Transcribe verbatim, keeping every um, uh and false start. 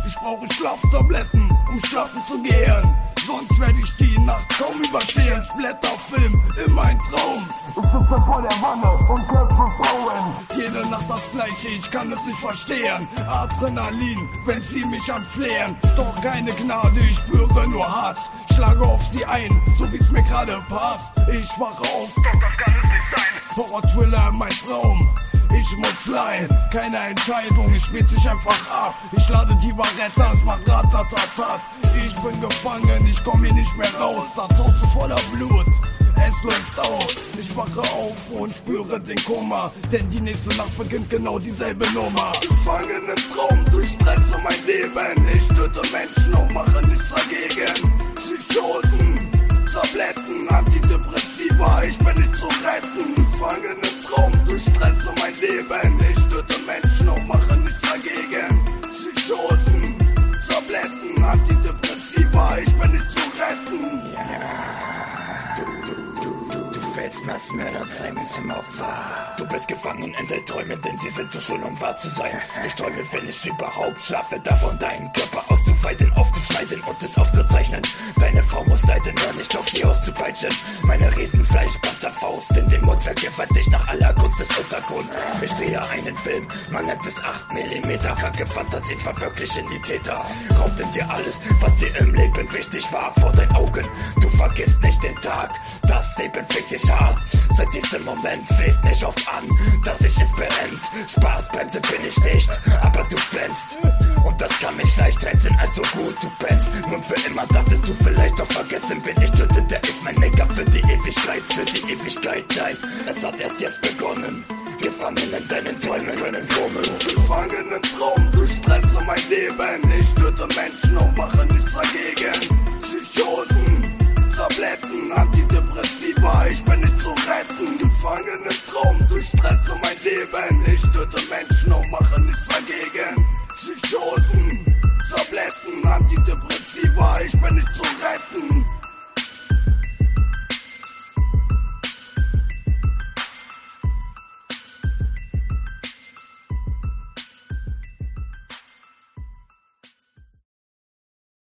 Ich brauche Schlaftabletten, um schlafen zu gehen. Sonst werde ich die Nacht kaum überstehen. Splatterfilm, immer ein Traum. Ich sitze vor der Wanne und kämpfe Frauen. Jede Nacht das Gleiche, ich kann es nicht verstehen. Adrenalin, wenn sie mich anflehen. Doch keine Gnade, ich spüre nur Hass. Schlage auf sie ein, so wie's mir gerade passt. Ich wache auf, doch das kann es nicht sein. Horror-Thriller, mein Traum. Ich muss leihen, keine Entscheidung, es spielt sich einfach ab. Ich lade die Barretta, es macht ratatatat. Ich bin gefangen, ich komm hier nicht mehr raus. Das Haus ist voller Blut, es läuft aus. Ich wache auf und spüre den Kummer, denn die nächste Nacht beginnt genau dieselbe Nummer. Gefangen im Traum, durchstresse mein Leben. Ich töte Menschen und mache nichts dagegen. Psychosen, Tabletten, Antidepressiva, ich bin nicht zu retten. Gefangen im Traum, durchstresse mein Leben. Ich töte Menschen und mache nichts dagegen. Psychosen, Tabletten, Antidepressiva, ich bin nicht zu retten. Ja, du, du, du, du, du fällst nass Mörderzeigen zum Opfer. Du bist gefangen in den Träumen, denn sie sind zu schön, um wahr zu sein. Ich träume, wenn ich überhaupt schlafe, davon deinen Körper auszufeiten, aufzuschneiden und es aufzuzeichnen. Deine Frau muss leiden, hör nicht auf sie auszupeitschen. Meine Riesenfleischpanzerfaust in den Mund vergiffert dich nach aller Kunst des Untergrund. Ich drehe einen Film, man nennt es acht Millimeter. Kranke Fantasien verwirklichen die Täter. Raubten dir alles, was dir im Leben wichtig war, vor deinen Augen. Du vergisst nicht den Tag, das Leben fickt dich hart. Seit diesem Moment fließt mich oft an, dass ich es brennt. Spaßbremse bin ich nicht, aber du flänzt. Und das kann mich leicht reizen, also gut, du pennst. Nun für immer dachtest du vielleicht, doch vergessen bin ich töte, der ist mein Nigger für die Ewigkeit, für die Ewigkeit, nein. Es hat erst jetzt begonnen, gefangen in deinen Träumen können kommen. Gefangen im Traum, durchstresse mein Leben. Ich töte Menschen und mache nichts dagegen. Psychosen,